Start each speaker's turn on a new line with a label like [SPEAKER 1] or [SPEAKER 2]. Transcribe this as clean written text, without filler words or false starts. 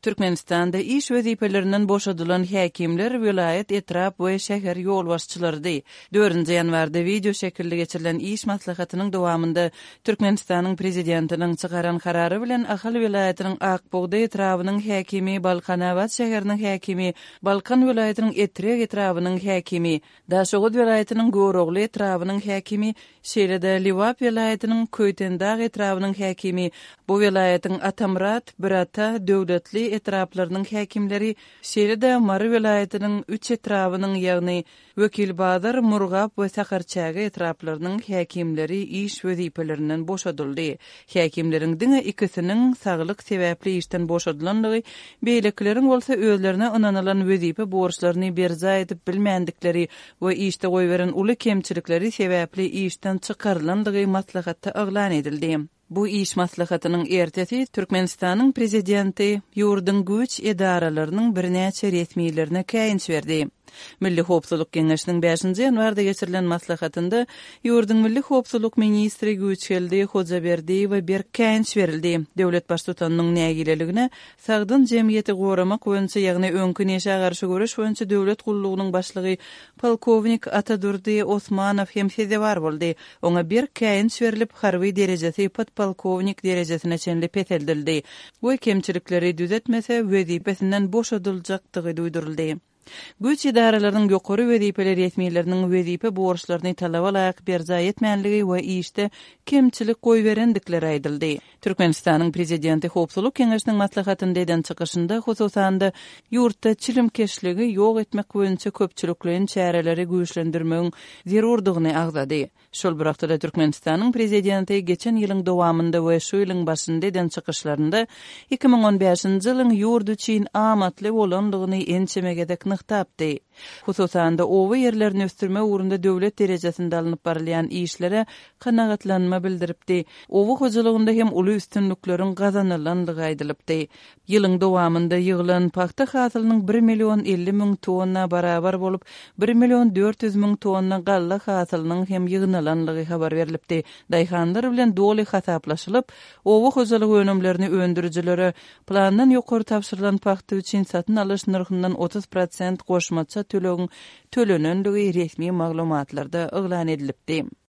[SPEAKER 1] Türkmenistanda iş wezipelerinden boşadylan häkimler vilayet etrap we şäher ýol başçylarydy. 4-nji ýanwarda video şekilde geçirilen iş maslahatynyň dowamında Türkmenistanyň prezidentiniň çykaran karary bilen Ahal vilayetiniň Akbogda etrabynyň häkimi, Balkanawat şäheriniň häkimi, Balkan vilayetiniň Etrek etrabynyň häkimi, Daşogud vilayetiniň Gorogly etrabynyň häkimi, Şeýle-de Liwap vilayetiniň Köýtendag etrabynyň häkimi, bu vilayetiň Atamrat, Birata döwletli etraplarynyň häkimleri, Şeýle-de Mary vilayetiniň 3 etrabynyň ýagny Wekil Badar, Murgap we Sakarçaga etraplarynyň häkimleri iş wezipelerinden boşadyldy. Häkimleriň diňe ikisiniň saglyk sebäpli işden boşadylanlygy, beýlekleriň bolsa özlerine ynanylan wezipe borçlaryny berza edip bilmendikleri we işde goýberen uly kemçilikleri sebäpli işden çykarylandygy maslahatda aglan edildi. Bu iş maslahatynyň ertesi Türkmenistanyň prezidenti ýurdun güç edaralarynyň birnäçe resmiýetlerine käýinç berdi. Milli Howpsuzlyk Geňeşiniň 5-nji ýanwarda geçirilen maslahatynda ýurdun Milli Howpsuzlyk ministri Güýçeldi Hojaberdi we bir käýinç berildi. Döwlet baştutanynyň nägileligine sagdyn jemgyýeti goramak boýunça ýagny öňkü neşe garşy görüş boýunça döwlet gullugynyň başlygy polkownik Atadurdy Osmanow hem sezewar boldy. Oňa bir käýinç berilip harby derejesi podpolkownik derejesine çenlip eteldildi. Bu kemçilikleri düzetmese wezipesinden boşadyljakdygy duýduruldy. Güç idaralarynyň ýokary wezipeleri resmiýetleriniň wezipe borçlaryny talap alarak berza etmänligi we işde kemçilik goýberendikleri aýdyldy. Türkmenistanyň prezidenti Howpsuzlyk Geňeşiniň maslahatynda eden çykyşynda hususanda ýurtda çilimkeşligi ýok etmek boýunça köpçüliklerin çäreleri güýçlendirmegiň zerurdygyny agzady. Şol bir wagtda Türkmenistanyň prezidenti geçen ýylyň dowamında we şu ýylyň başynda eden çykyşlarynda 2015-nji ýylyň ýurt üçin amatly bolandygyny ençemegedek nyktapdy. Hususanda owy ýerlerini östürme ugrunda döwlet derejesinde alınıp barylýan işlere kanagatlanma bildiripdi. Owy hojalygynda hem uly üstünlikleriň gazanylandygy aýdylypdy. Ýylyň dowamında ýygylan paxta hasylynyň 1.050.000 tonna barabar bolup 1.400.000 tonna galla hasylynyň hem ýygynalanlygy habar berilipdi. Daýhanlar bilen doly hasaplaşylyp, owy hojalygy önümlerini öndürjilere plandan ýokary tapşyrylan paxta üçin satyn alyş narhyndan 30% goşmaça tölenendigi resmi maglumatlarda yglan edilipdi.